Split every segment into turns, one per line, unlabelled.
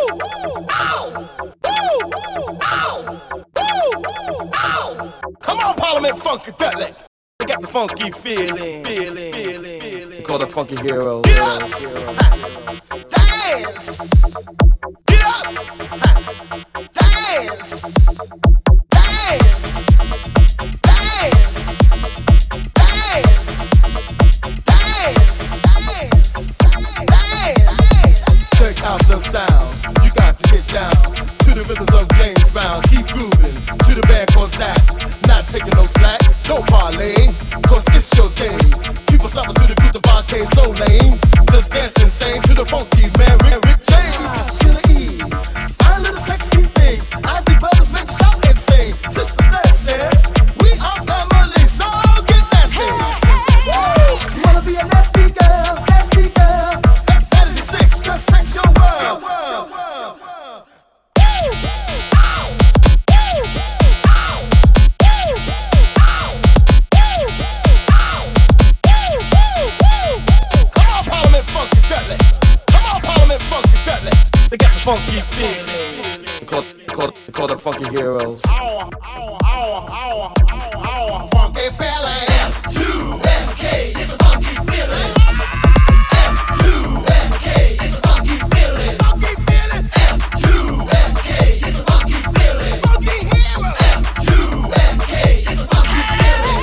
Come on, Parliament Funkadelic. I got the funky feeling. Call the funky heroes. Dance. Get up. Dance. Check out the sounds. You got to get down to the rhythms of James Brown. Keep grooving to the band called Zach. Not taking no slack, don't parlay, cause it's your thing. People stopping to the beat, the barcades, no lane. Just dance insane to the funky man, Rick James. Sheila E, fine little sexy things. Isley brothers make you shout and sing. Sister Slash says, we are family, so get nasty. Woo! You wanna be a nasty girl, nasty girl. 86, just sex your world. They got the funky feeling. Call the funky heroes. Funky feeling. F-U-N-K, it's a funky feeling. F-U-N-K, it's a funky feeling. Funky feeling. F-U-N-K, it's a funky feeling. Funky hero. F-U-N-K, it's a funky feeling.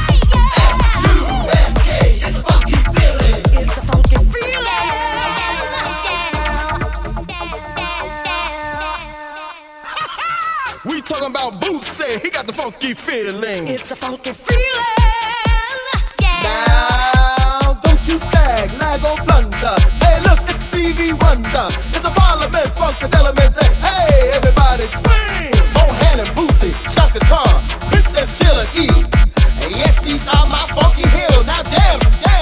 F-U-N-K, it's a funky feeling.
It's a funky feeling.
We talking about Bootsy, he got the funky feeling.
It's a funky feeling.
Now, don't you stag, lag or blunder. Hey, look, it's Stevie Wonder. It's a Parliament Funkadelic thing. Hey, everybody swing. Mohan and Bootsy, Shaka Khan, Princess Sheila E. And yes, these are my funky heroes. Now jam, jam.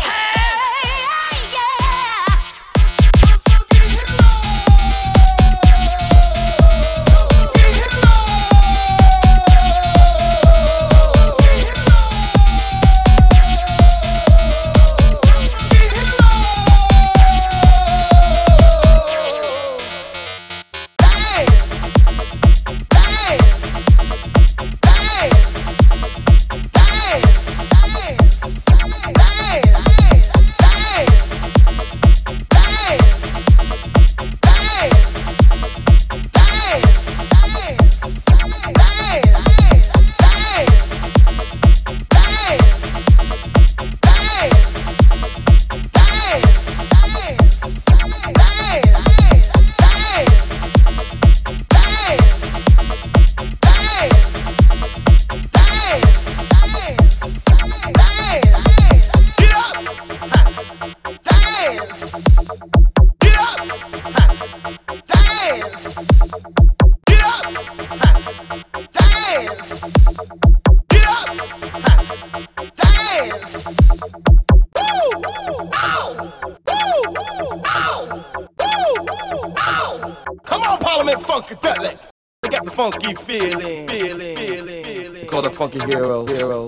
Come on, Parliament Funkadelic. They got the funky feeling. Call the funky heroes.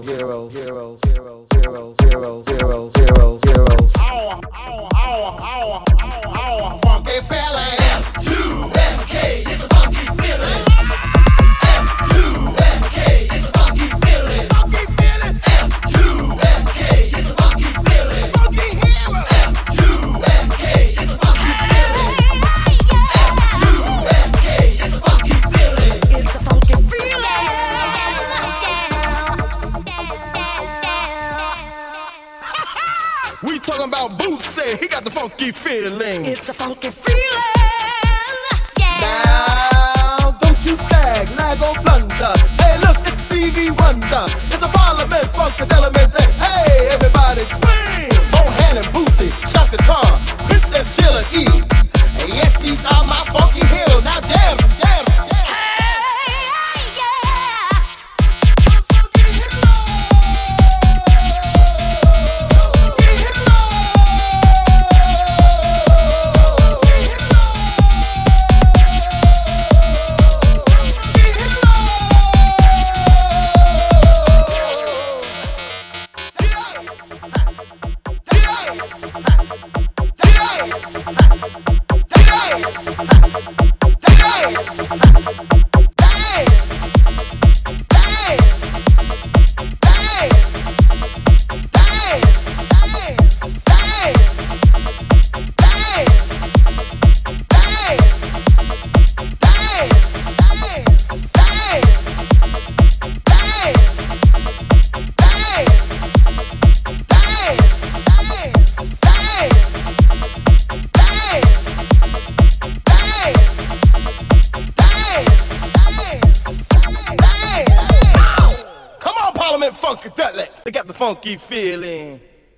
Funky feeling. F-U-N-K, it's a funky feeling. F-U-N-K, it's a funky feeling. Funky feeling. F-U-N-K, it's a funky feeling. Funky hero. F-U-N-K, it's a funky feeling. F-U-N-K, it's a funky feeling.
It's a funky feeling.
We talking about Bootsy, he got the funky feeling.
It's a funky feeling.
Now, don't you stag, lag or blunder. Hey, look, it's Stevie Wonder. It's a Parliament Funkadelic thing. Hey, everybody swing. Mohan and Bootsy, Shaka Khan, Princess Sheila E. And yes, these are my funky heroes. Now jam, jam. Dance. funky feeling.